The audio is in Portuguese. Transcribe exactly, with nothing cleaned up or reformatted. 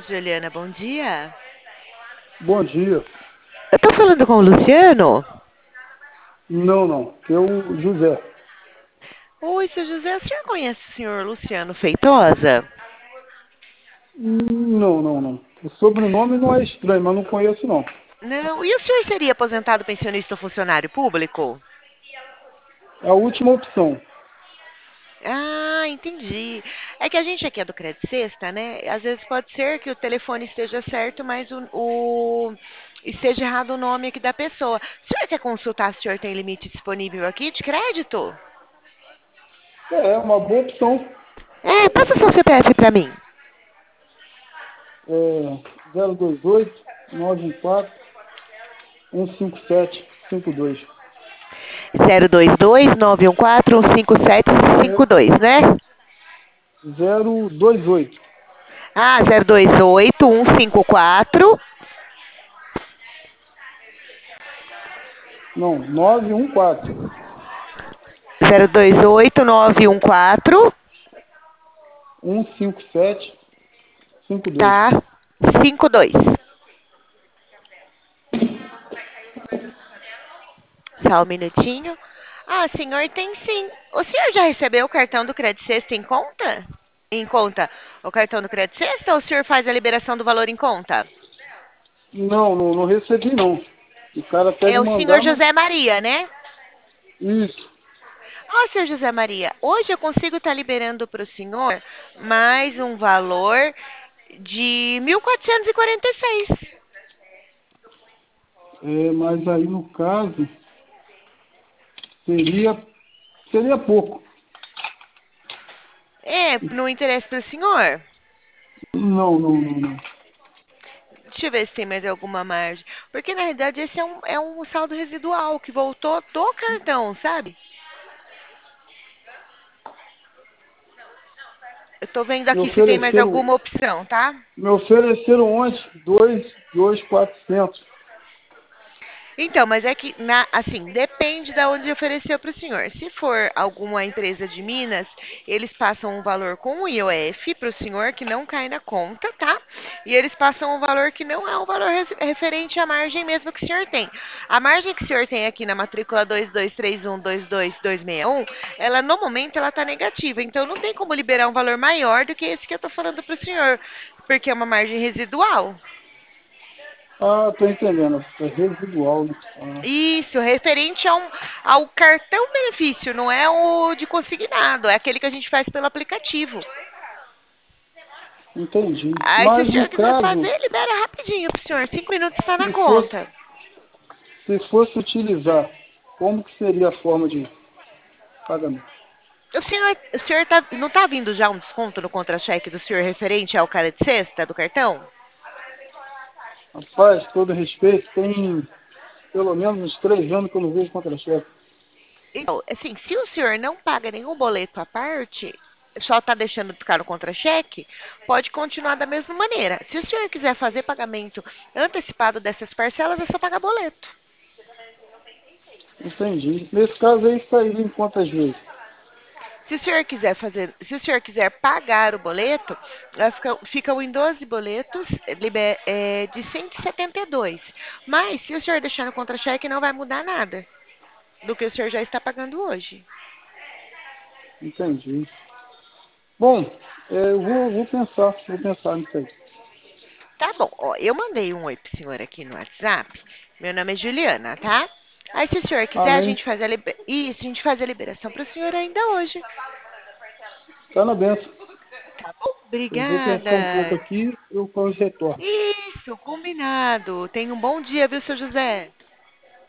Juliana, bom dia. Bom dia. Eu tô falando com o Luciano? Não, não. Eu, José. Oi, seu José, o senhor conhece o senhor Luciano Feitosa? Hum, Não, não, não. O sobrenome não é estranho, mas não conheço, não. Não. E o senhor seria aposentado, pensionista ou funcionário público? É a última opção. Ah, entendi. É que a gente aqui é do Crédito Sexta, né? Às vezes pode ser que o telefone esteja certo, mas o, o- esteja errado o nome aqui da pessoa. O senhor quer consultar se o senhor tem limite disponível aqui de crédito? É, é uma boa opção. É, passa seu C P F para mim. É zero dois oito, nove um quatro, um cinco sete cinco dois. zero dois dois, nove um quatro, um cinco sete cinco É dois, né? zero dois oito. Ah, zero dois oito, um cinco quatro. Não, nove um quatro, zero dois oito, nove um quatro. um cinco sete cinco dois. Tá. cinco dois. Só um minutinho. Ah, senhor, tem sim. O senhor já recebeu o cartão do Crédito Sexta em conta? Em conta o cartão do Crédito Sexta ou o senhor faz a liberação do valor em conta? Não, não, não recebi, não. O cara É pede o senhor mandar, mas... José Maria, né? Isso. Ó, senhor José Maria, hoje eu consigo estar liberando para o senhor mais um valor de mil quatrocentos e quarenta e seis. É, mas aí, no caso, seria, seria pouco. É, não interessa para o senhor? Não, não, não, não. Deixa eu ver se tem mais alguma margem. Porque na realidade esse é um, é um saldo residual que voltou do cartão, sabe? Eu tô vendo Me aqui se tem mais ofereceram, alguma opção, tá? me ofereceram ontem dois, dois, quatrocentos. Então, mas é que, na, assim, depende da onde ofereceu para o senhor. Se for alguma empresa de Minas, eles passam um valor com o I O F para o senhor que não cai na conta, tá? E eles passam um valor que não é um valor res- referente à margem mesmo que o senhor tem. A margem que o senhor tem aqui na matrícula dois dois três um dois dois dois seis um, ela no momento ela está negativa. Então não tem como liberar um valor maior do que esse que eu estou falando para o senhor, porque é uma margem residual. Ah, tô entendendo. É residual, né? Ah, Isso, referente a um- ao cartão benefício, não é o de consignado, é aquele que a gente faz pelo aplicativo. entendi. Aí, se o Mas no senhor quiser caso, fazer, libera rapidinho pro senhor, cinco minutos está na se fosse, conta. se fosse utilizar, como que seria a forma de pagamento? O senhor, o senhor tá, não está vindo já um desconto no contra-cheque do senhor referente ao cara de sexta do cartão? Rapaz, todo respeito, tem pelo menos uns três anos que eu não vejo contra-cheque. Então, assim, se o senhor não paga nenhum boleto à parte, só está deixando de ficar no contra-cheque, pode continuar da mesma maneira. Se o senhor quiser fazer pagamento antecipado dessas parcelas, é só pagar boleto. Entendi. Nesse caso aí, sairia em quantas vezes? Se o senhor quiser fazer, se o senhor quiser pagar o boleto, ela fica- ficam em doze boletos liber- é, de cento e setenta e dois. Mas se o senhor deixar no contra-cheque, não vai mudar nada do que o senhor já está pagando hoje. Entendi. Bom, é, eu vou, vou pensar, vou pensar nisso aí. Tá bom, ó, eu mandei um oi pro senhor aqui no WhatsApp. Meu nome é Juliana, tá? Aí se o senhor quiser, a Amém. gente faz a liber... Isso, a gente faz a liberação para o senhor ainda hoje. Tá na benção. Tá bom? Eu vou pensar um pouco Obrigada. aqui, eu depois retorno. Isso, combinado. Tenha um bom dia, viu, seu José?